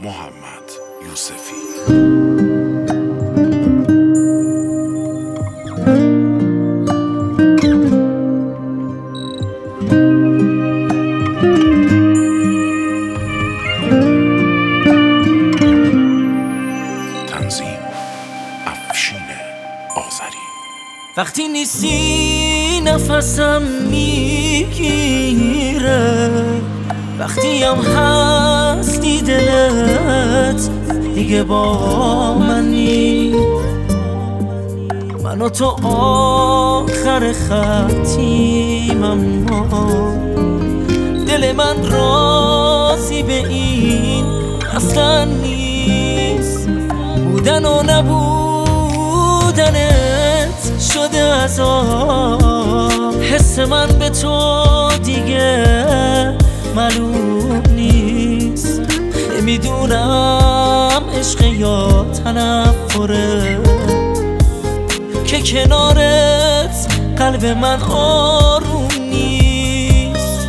محمد یوسفی. تنظیم افشین آذری. وقتی نیستی نفسم میگیره، وقتی هم هستی دلت دیگه با منی، من و تو آخر خطیم، اما دل من راضی به این اصلا نیست. بودن و نبودنت شده عذاب، حس من به تو دیگه معلوم نیست. نمیدونم عشق یا تنفره که کنارت قلب من آروم نیست.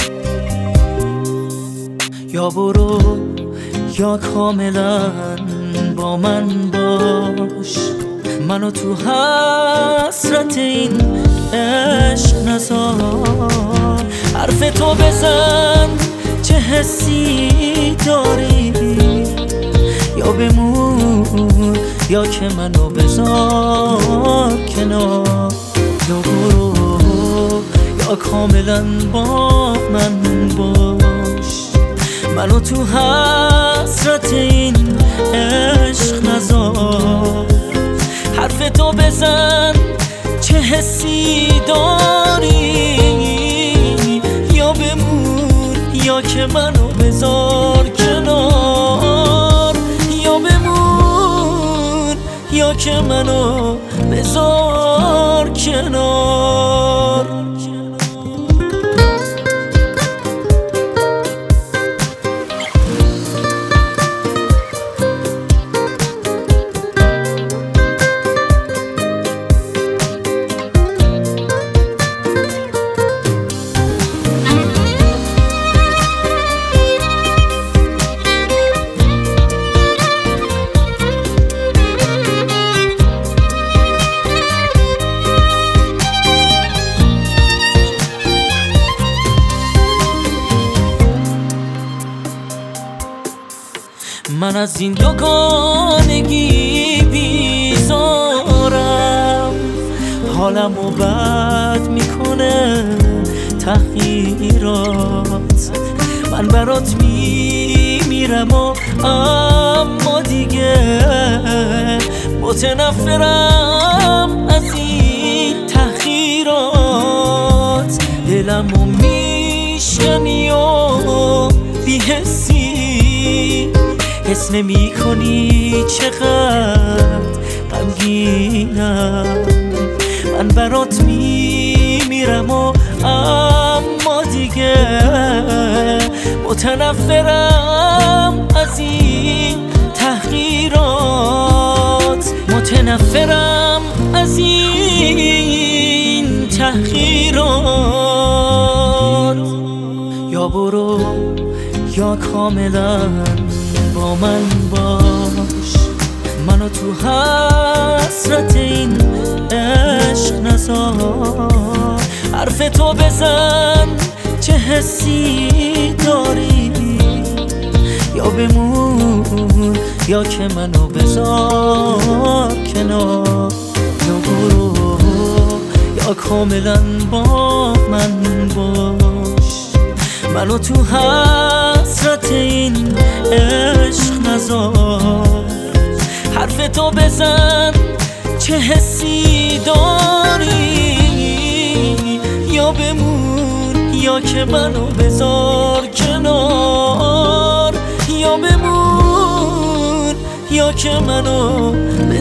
یا برو یا کاملا با من باش، منو تو حسرت این عشق نذار. حرف تو بزن چه حسی داری، یا بمون یا که منو بذار کنار. یا برو یا کاملا با من باش، منو تو حسرت این عشق نذار. حرف تو بزن چه حسی داری، یا بمون یا که منو بذار کنار. یا بمون یا که منو بذار کنار. من از این دوگانگی بیزارم، حالمو بد میکنه تغییرات. من برات میمیرم و اما دیگه متنفرم از این تغییرات. دلمو میشکنی و بی‌حسی، حس نمی کنی چقدر غمگینم. من برات میمیرم و اما دیگه متنفرم از این تحقیرات. متنفرم از این تحقیرات. یا برو یا کاملا با من باش، منو تو حسرت این عشق نذار. حرف تو بزن چه حسی داری، یا بمون یا که منو بذار کنار. یا برو یا کاملا با من باش، منو تو حسرت این عشق نذار. حرف تو بزن چه حسی داری، یا بمون یا که منو بذار کنار. یا بمون یا که منو